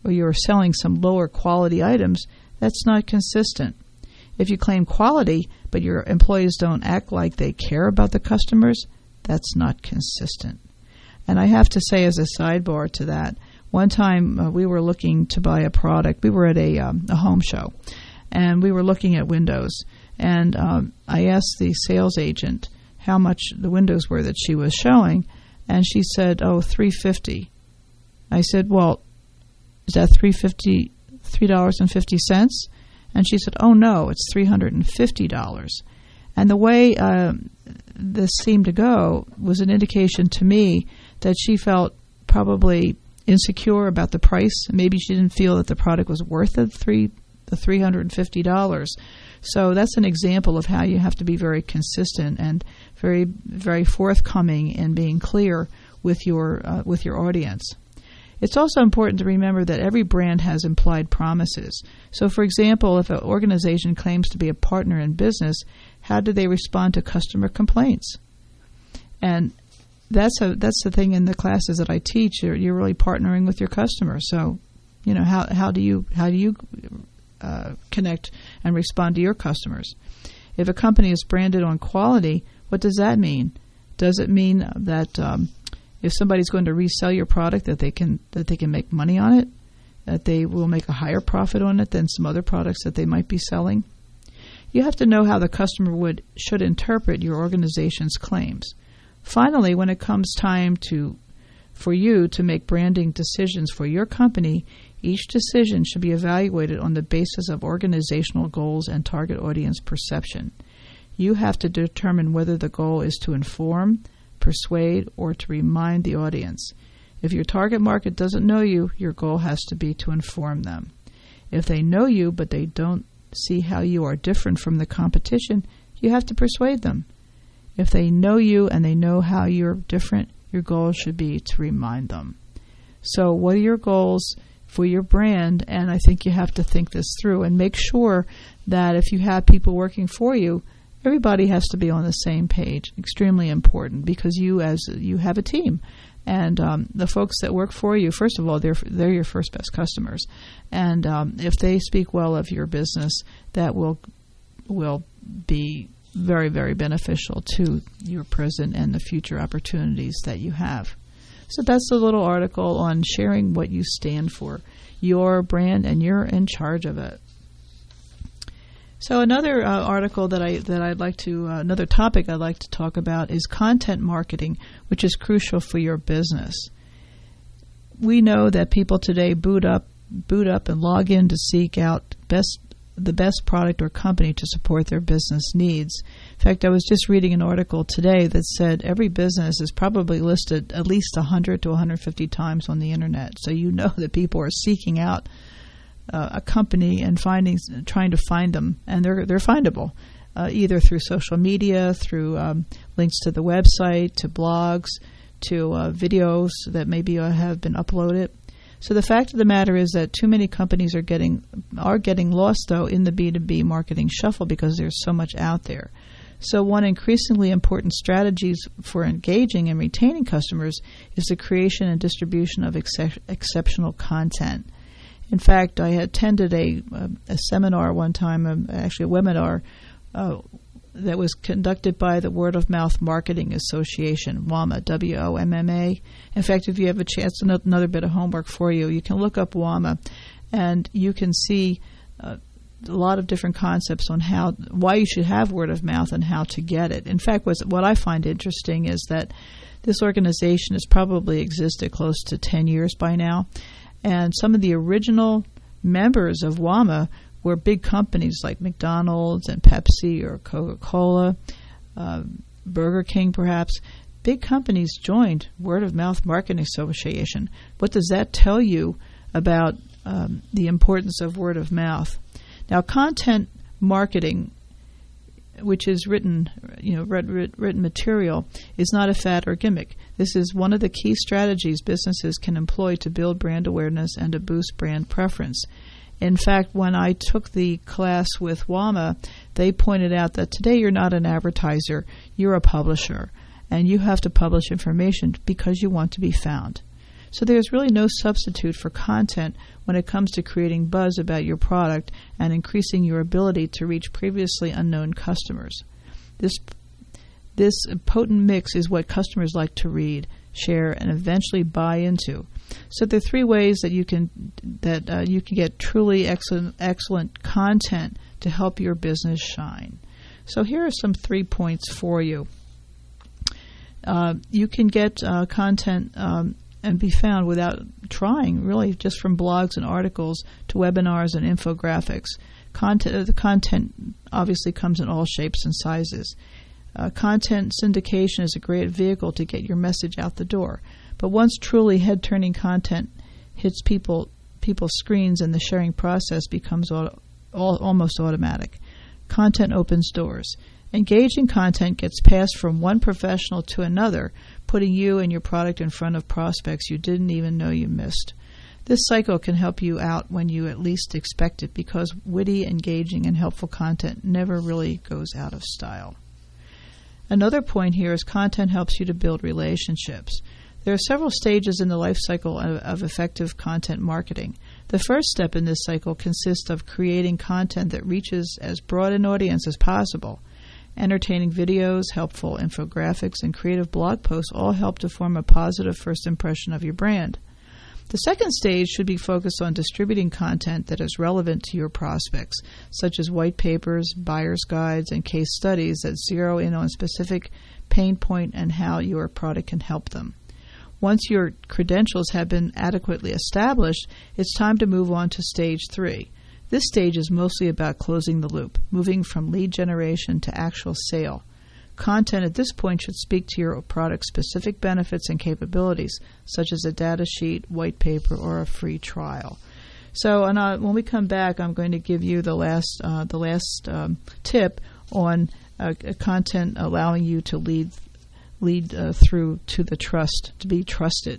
or you're selling some lower quality items, that's not consistent. If you claim quality, but your employees don't act like they care about the customers, that's not consistent. And I have to say, as a sidebar to that, one time uh, we were looking to buy a product. We were at a, um, a home show, and we were looking at windows. And um, I asked the sales agent how much the windows were that she was showing, and she said, oh, three hundred fifty dollars. I said, well, is that three hundred fifty dollars, three dollars and fifty cents? And she said, oh, no, it's three hundred fifty dollars. And the way uh, this seemed to go was an indication to me that she felt probably insecure about the price. Maybe she didn't feel that the product was worth the three the three hundred fifty dollars. So that's an example of how you have to be very consistent and very very forthcoming in being clear with your uh, with your audience. It's also important to remember that every brand has implied promises. So, for example, if an organization claims to be a partner in business, how do they respond to customer complaints? And that's a, that's the thing in the classes that I teach. You're, you're really partnering with your customer. So, you know, how how do you how do you uh, connect and respond to your customers? If a company is branded on quality, what does that mean? Does it mean that um, if somebody's going to resell your product, that they can that they can make money on it, that they will make a higher profit on it than some other products that they might be selling? You have to know how the customer would should interpret your organization's claims. Finally, when it comes time to for you to make branding decisions for your company, each decision should be evaluated on the basis of organizational goals and target audience perception. You have to determine whether the goal is to inform, persuade, or to remind the audience. If your target market doesn't know you, your goal has to be to inform them. If they know you but they don't see how you are different from the competition, you have to persuade them. If they know you and they know how you're different, your goal should be to remind them. So what are your goals for your brand? And I think you have to think this through and make sure that if you have people working for you, everybody has to be on the same page. Extremely important, because you as you have a team. And um, the folks that work for you, first of all, they're they're your first best customers. And um, if they speak well of your business, that will will be very, very beneficial to your present and the future opportunities that you have. So that's a little article on sharing what you stand for, your brand, and you're in charge of it. So another uh, article that I that I'd like to uh, another topic I'd like to talk about is content marketing, which is crucial for your business. We know that people today boot up boot up and log in to seek out best the best product or company to support their business needs. In fact, I was just reading an article today that said every business is probably listed at least one hundred to one hundred fifty times on the internet. So you know that people are seeking out uh, a company and finding, trying to find them, and they're they're findable uh, either through social media, through um, links to the website, to blogs, to uh, videos that maybe uh, have been uploaded. So the fact of the matter is that too many companies are getting are getting lost, though, in the B two B marketing shuffle because there's so much out there. So one increasingly important strategies for engaging and retaining customers is the creation and distribution of ex- exceptional content. In fact, I attended a, a, a seminar one time, um, actually a webinar, uh, that was conducted by the Word of Mouth Marketing Association, W O M A, W O M M A. In fact, if you have a chance, another bit of homework for you, you can look up W O M A, and you can see uh, a lot of different concepts on how why you should have word of mouth and how to get it. In fact, what's, what I find interesting is that this organization has probably existed close to ten years by now, and some of the original members of W O M A were big companies like McDonald's and Pepsi or Coca-Cola, uh, Burger King perhaps. Big companies joined Word of Mouth Marketing Association. What does that tell you about um, the importance of word of mouth? Now, content marketing, which is written, you know, written material, is not a fad or gimmick. This is one of the key strategies businesses can employ to build brand awareness and to boost brand preference. In fact, when I took the class with W O M A, they pointed out that today you're not an advertiser, you're a publisher, and you have to publish information because you want to be found. So there's really no substitute for content when it comes to creating buzz about your product and increasing your ability to reach previously unknown customers. This this potent mix is what customers like to read, share, and eventually buy into. So there are three ways that you can that uh, you can get truly excellent excellent content to help your business shine. So here are some three points for you. Uh, you can get uh, content um, and be found without trying, really, just from blogs and articles to webinars and infographics. Content, the content obviously comes in all shapes and sizes. Uh, content syndication is a great vehicle to get your message out the door. But once truly head-turning content hits people people's screens and the sharing process becomes auto, all, almost automatic. Content opens doors. Engaging content gets passed from one professional to another, putting you and your product in front of prospects you didn't even know you missed. This cycle can help you out when you at least expect it, because witty, engaging, and helpful content never really goes out of style. Another point here is content helps you to build relationships. There are several stages in the life cycle of, of effective content marketing. The first step in this cycle consists of creating content that reaches as broad an audience as possible. Entertaining videos, helpful infographics, and creative blog posts all help to form a positive first impression of your brand. The second stage should be focused on distributing content that is relevant to your prospects, such as white papers, buyer's guides, and case studies that zero in on specific pain point and how your product can help them. Once your credentials have been adequately established, it's time to move on to stage three. This stage is mostly about closing the loop, moving from lead generation to actual sale. Content at this point should speak to your product's specific benefits and capabilities, such as a data sheet, white paper, or a free trial. So, and uh, when we come back, I'm going to give you the last uh, the last um, tip on uh, content allowing you to lead lead uh, through to the trust, to be trusted.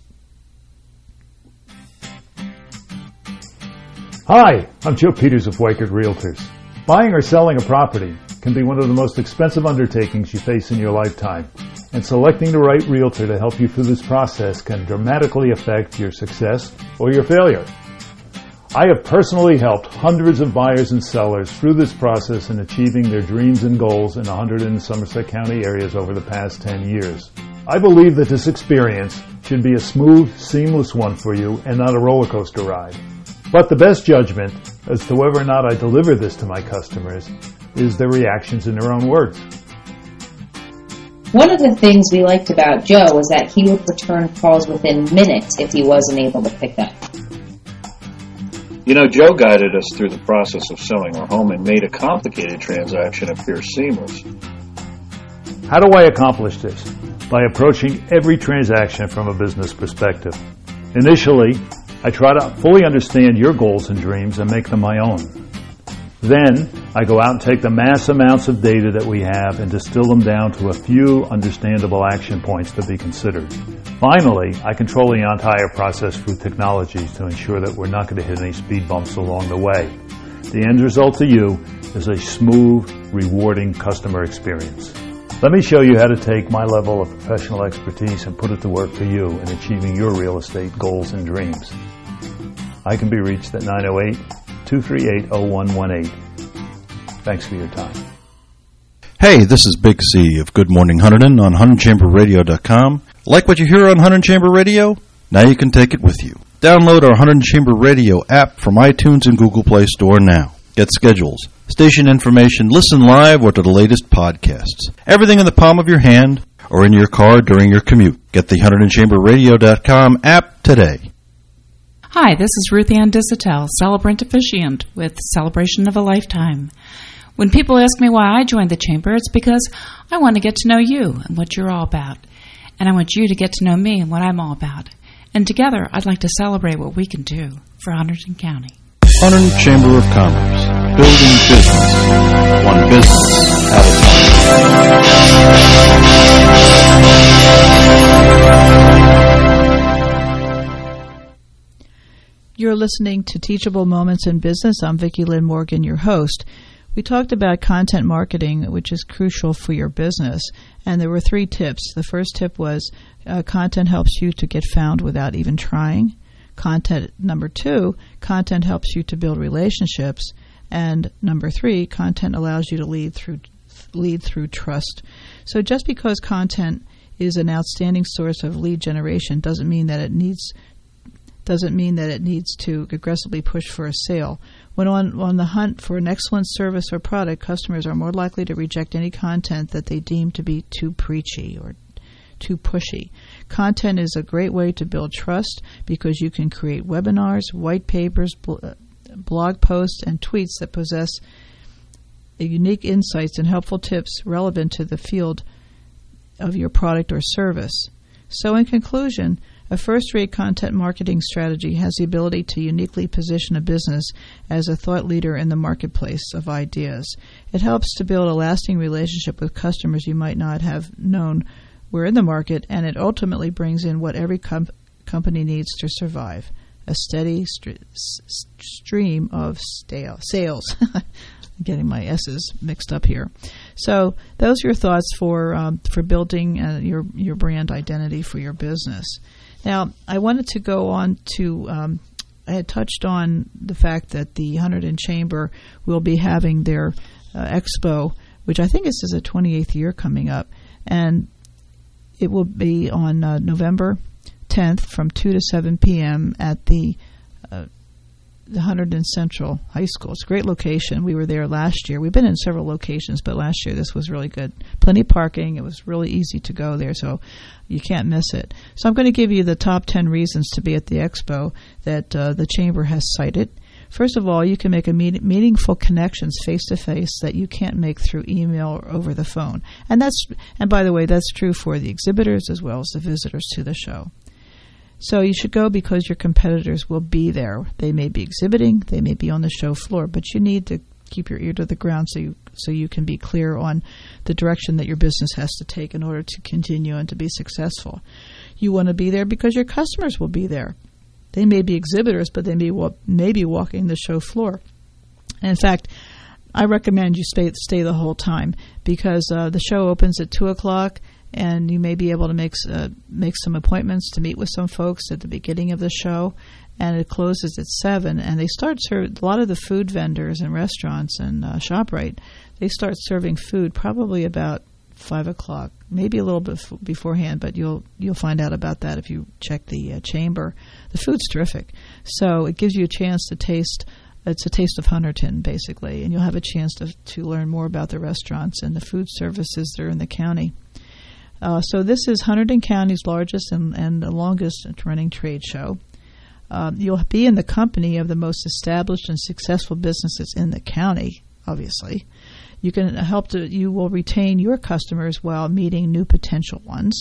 Hi, I'm Joe Peters of Weichert Realtors. Buying or selling a property can be one of the most expensive undertakings you face in your lifetime, and selecting the right realtor to help you through this process can dramatically affect your success or your failure. I have personally helped hundreds of buyers and sellers through this process in achieving their dreams and goals in one hundred in Somerset County areas over the past ten years. I believe that this experience should be a smooth, seamless one for you and not a roller coaster ride. But the best judgment as to whether or not I deliver this to my customers is their reactions in their own words. One of the things we liked about Joe was that he would return calls within minutes if he wasn't able to pick up. You know, Joe guided us through the process of selling our home and made a complicated transaction appear seamless. How do I accomplish this? By approaching every transaction from a business perspective. Initially, I try to fully understand your goals and dreams and make them my own. Then, I go out and take the mass amounts of data that we have and distill them down to a few understandable action points to be considered. Finally, I control the entire process through technologies to ensure that we're not going to hit any speed bumps along the way. The end result to you is a smooth, rewarding customer experience. Let me show you how to take my level of professional expertise and put it to work for you in achieving your real estate goals and dreams. I can be reached at nine oh eight, two three eight, oh one one eight. Thanks for your time. Hey, this is Big C of Good Morning Hunterdon on Hunterdon Chamber Radio dot com. Like what you hear on Hunterdon Chamber Radio? Now you can take it with you. Download our Hunterdon Chamber Radio app from iTunes and Google Play Store now. Get schedules, station information, listen live, or to the latest podcasts. Everything in the palm of your hand or in your car during your commute. Get the Hunterdon Chamber Radio dot com app today. Hi, this is Ruth Ann Disatel, celebrant officiant with Celebration of a Lifetime. When people ask me why I joined the Chamber, it's because I want to get to know you and what you're all about. And I want you to get to know me and what I'm all about. And together, I'd like to celebrate what we can do for Hunterdon County. Hunterdon Chamber of Commerce, building business, one business at a time. You're listening to Teachable Moments in Business. I'm Vicki Lynn Morgan, your host. We talked about content marketing, which is crucial for your business, and there were three tips. The first tip was uh, content helps you to get found without even trying. Content, number two, content helps you to build relationships. And number three, content allows you to lead through lead through trust. So just because content is an outstanding source of lead generation doesn't mean that it needs doesn't mean that it needs to aggressively push for a sale. When on, on the hunt for an excellent service or product, customers are more likely to reject any content that they deem to be too preachy or too pushy. Content is a great way to build trust because you can create webinars, white papers, bl- blog posts, and tweets that possess unique insights and helpful tips relevant to the field of your product or service. So in conclusion, a first-rate content marketing strategy has the ability to uniquely position a business as a thought leader in the marketplace of ideas. It helps to build a lasting relationship with customers you might not have known were in the market, and it ultimately brings in what every com- company needs to survive, a steady st- stream of stale sales. I'm getting my S's mixed up here. So those are your thoughts for um, for building uh, your, your brand identity for your business. Now, I wanted to go on to, um, I had touched on the fact that the Hunterdon Chamber will be having their uh, expo, which I think this is the twenty-eighth year coming up, and it will be on uh, November tenth from two to seven p.m. at the uh, the Hunterdon Central High School. It's a great location. We were there last year. We've been in several locations, but last year this was really good. Plenty of parking. It was really easy to go there, so you can't miss it. So I'm going to give you the top ten reasons to be at the expo that uh, the Chamber has cited. First of all, you can make a meet- meaningful connections face-to-face that you can't make through email or over the phone. And that's and by the way, that's true for the exhibitors as well as the visitors to the show. So you should go because your competitors will be there. They may be exhibiting, they may be on the show floor, but you need to keep your ear to the ground so you, so you can be clear on the direction that your business has to take in order to continue and to be successful. You want to be there because your customers will be there. They may be exhibitors, but they may, may be walking the show floor. And in fact, I recommend you stay, stay the whole time because uh, the show opens at two o'clock, and you may be able to make uh, make some appointments to meet with some folks at the beginning of the show, and it closes at seven. And they start serve a lot of the food vendors and restaurants and uh, ShopRite. They start serving food probably about five o'clock, maybe a little bit f- beforehand, but you'll you'll find out about that if you check the uh, chamber. The food's terrific, so it gives you a chance to taste. It's a taste of Hunterdon, basically, and you'll have a chance to to learn more about the restaurants and the food services that are in the county. Uh, so this is Hunterdon County's largest and, and the longest running trade show. Uh, you'll be in the company of the most established and successful businesses in the county, obviously. You can help to, you will retain your customers while meeting new potential ones.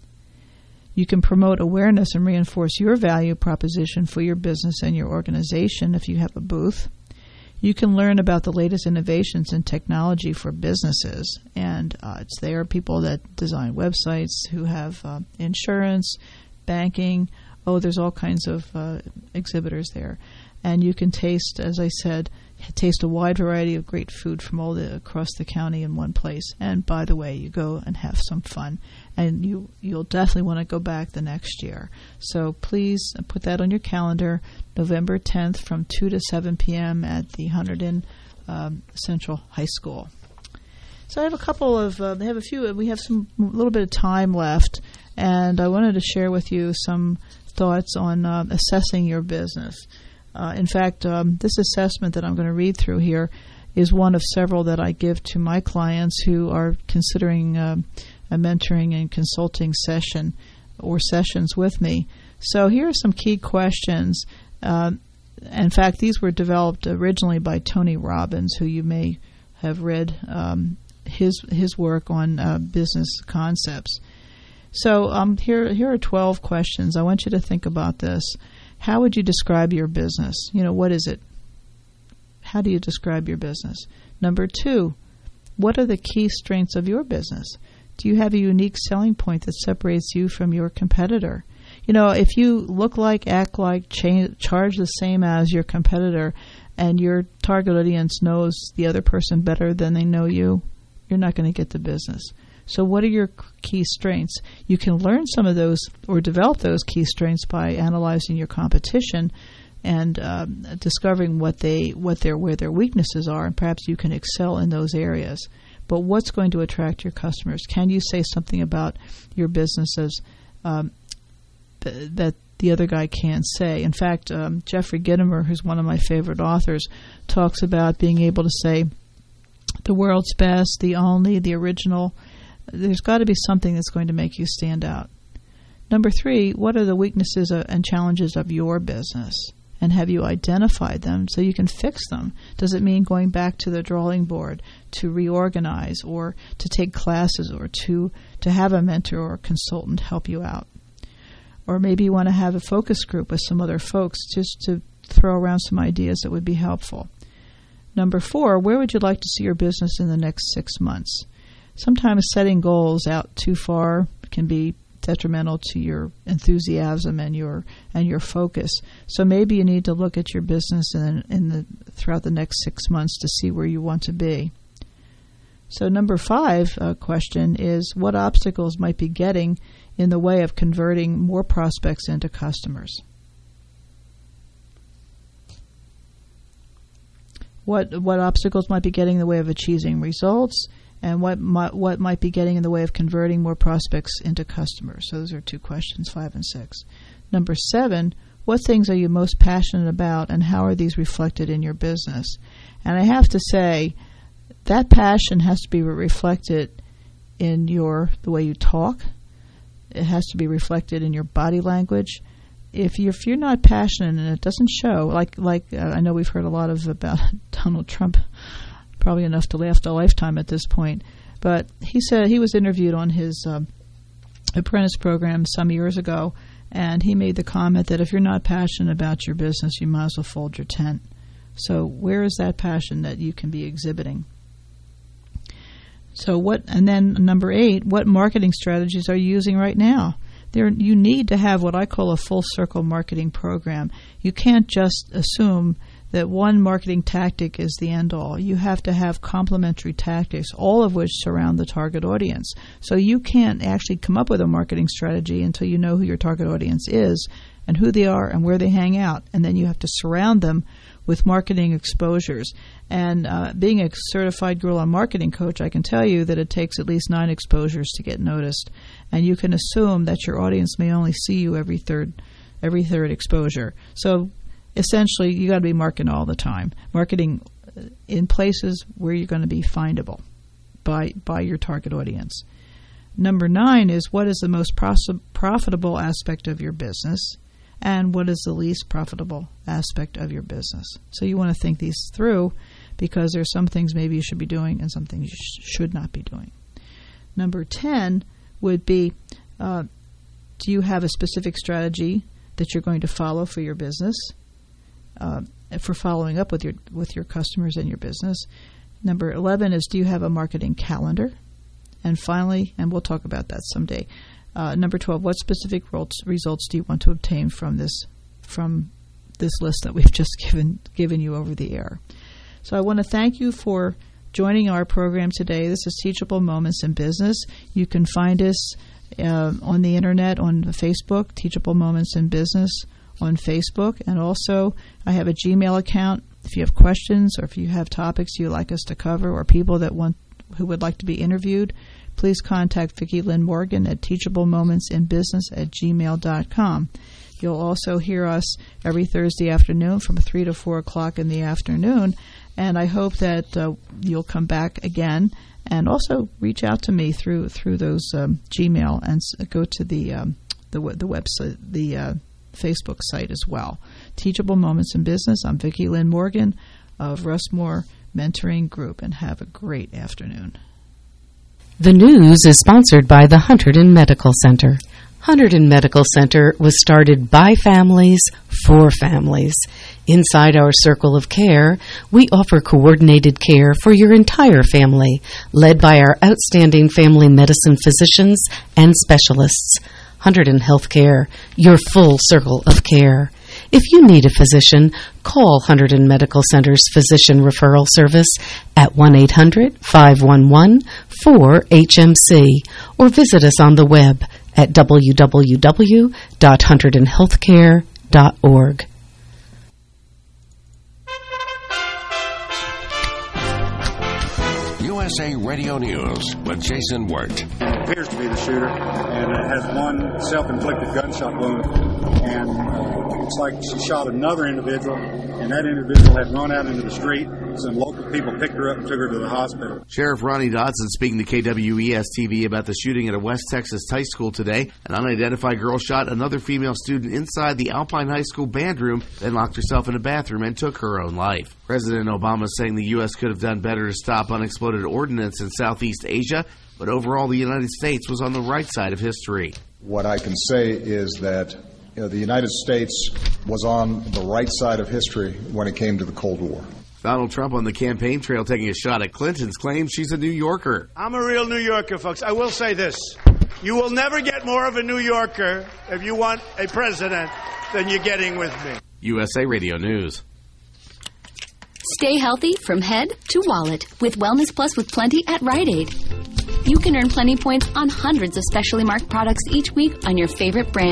You can promote awareness and reinforce your value proposition for your business and your organization if you have a booth. You can learn about the latest innovations in technology for businesses, and uh, it's there people that design websites, who have uh, insurance, banking. Oh, there's all kinds of uh, exhibitors there. And you can taste, as I said, taste a wide variety of great food from all the across the county in one place. And by the way, you go and have some fun, and you you'll definitely want to go back the next year. So please put that on your calendar, November tenth from two to seven p.m. at the Hunterdon um, Central High School. So I have a couple of, uh, they have a few, we have some a little bit of time left, and I wanted to share with you some thoughts on uh, assessing your business. Uh, in fact, um, this assessment that I'm going to read through here is one of several that I give to my clients who are considering uh, a mentoring and consulting session or sessions with me. So here are some key questions. Uh, in fact, these were developed originally by Tony Robbins, who you may have read um, his his work on uh, business concepts. So um, here here are twelve questions. I want you to think about this. How would you describe your business? You know, what is it? How do you describe your business? Number two, what are the key strengths of your business? Do you have a unique selling point that separates you from your competitor? You know, if you look like, act like, cha- charge the same as your competitor, and your target audience knows the other person better than they know you, you're not going to get the business. So what are your key strengths? You can learn some of those or develop those key strengths by analyzing your competition and um, discovering what they what their where their weaknesses are, and perhaps you can excel in those areas. But what's going to attract your customers? Can you say something about your businesses um, th- that the other guy can't say? In fact, um, Jeffrey Gitomer, who's one of my favorite authors, talks about being able to say the world's best, the only, the original. There's got to be something that's going to make you stand out. Number three, what are the weaknesses and challenges of your business? And have you identified them so you can fix them? Does it mean going back to the drawing board to reorganize, or to take classes, or to, to have a mentor or a consultant help you out? Or maybe you want to have a focus group with some other folks just to throw around some ideas that would be helpful. Number four, where would you like to see your business in the next six months? Sometimes setting goals out too far can be detrimental to your enthusiasm and your and your focus. So maybe you need to look at your business in, in the throughout the next six months to see where you want to be. So number five uh, question is, what obstacles might be getting in the way of converting more prospects into customers? What what obstacles might be getting in the way of achieving results? And what might, what might be getting in the way of converting more prospects into customers? So those are two questions, five and six. Number seven, what things are you most passionate about, and how are these reflected in your business? And I have to say, that passion has to be reflected in your the way you talk. It has to be reflected in your body language. If you're, if you're not passionate and it doesn't show, like like uh, I know we've heard a lot of about Donald Trump. Probably enough to last a lifetime at this point. But he said he was interviewed on his um, apprentice program some years ago, and he made the comment that if you're not passionate about your business, you might as well fold your tent. So where is that passion that you can be exhibiting? So what? And then number eight, what marketing strategies are you using right now? There, you need to have what I call a full circle marketing program. You can't just assume that one marketing tactic is the end-all. You have to have complementary tactics, all of which surround the target audience. So you can't actually come up with a marketing strategy until you know who your target audience is and who they are and where they hang out. And then you have to surround them with marketing exposures. And uh, being a certified Guerrilla marketing coach, I can tell you that it takes at least nine exposures to get noticed. And you can assume that your audience may only see you every third, every third exposure. So essentially, you got to be marketing all the time, marketing in places where you're going to be findable by by your target audience. Number nine is, what is the most pros- profitable aspect of your business, and what is the least profitable aspect of your business? So you want to think these through, because there's some things maybe you should be doing and some things you sh- should not be doing. Number ten would be, uh, do you have a specific strategy that you're going to follow for your business? Uh, for following up with your with your customers and your business. Number eleven is, do you have a marketing calendar? And finally, and we'll talk about that someday, uh, number twelve, what specific results do you want to obtain from this from this list that we've just given given you over the air? So I want to thank you for joining our program today. This is Teachable Moments in Business. You can find us uh, on the internet, on Facebook, Teachable Moments in Business on Facebook, and also I have a Gmail account. If you have questions or if you have topics you'd like us to cover, or people that want who would like to be interviewed, please contact Vicki Lynn Morgan at teachablemomentsinbusiness at gmail dot com. You'll also hear us every Thursday afternoon from three to four o'clock in the afternoon, and I hope that uh, you'll come back again, and also reach out to me through through those um, Gmail, and go to the um, the the website, the uh, Facebook site as well. Teachable Moments in Business. I'm Vicki Lynn Morgan of Russmore Mentoring Group, and have a great afternoon. The news is sponsored by the Hunterdon Medical Center. Hunterdon Medical Center was started by families for families. Inside our circle of care, we offer coordinated care for your entire family, led by our outstanding family medicine physicians and specialists. Hunterdon Healthcare, your full circle of care. If you need a physician, call Hunterdon Medical Center's Physician Referral Service at one eight hundred, five one one, four H M C or visit us on the web at w w w dot hunterdon healthcare dot org. U S A Radio News with Jason Wirt. Appears to be the shooter, and it has one self-inflicted gunshot wound, and uh, looks like she shot another individual, and that individual had run out into the street. Some local people picked her up and took her to the hospital. Sheriff Ronnie Dodson speaking to K W E S T V about the shooting at a West Texas high school today. An unidentified girl shot another female student inside the Alpine High School band room, then locked herself in a bathroom and took her own life. President Obama saying the U S could have done better to stop unexploded ordnance in Southeast Asia, but overall the United States was on the right side of history. What I can say is that you know, the United States was on the right side of history when it came to the Cold War. Donald Trump on the campaign trail taking a shot at Clinton's claim she's a New Yorker. I'm a real New Yorker, folks. I will say this. You will never get more of a New Yorker if you want a president than you're getting with me. U S A Radio News. Stay healthy from head to wallet with Wellness Plus with Plenty at Rite Aid. You can earn Plenty points on hundreds of specially marked products each week on your favorite brand.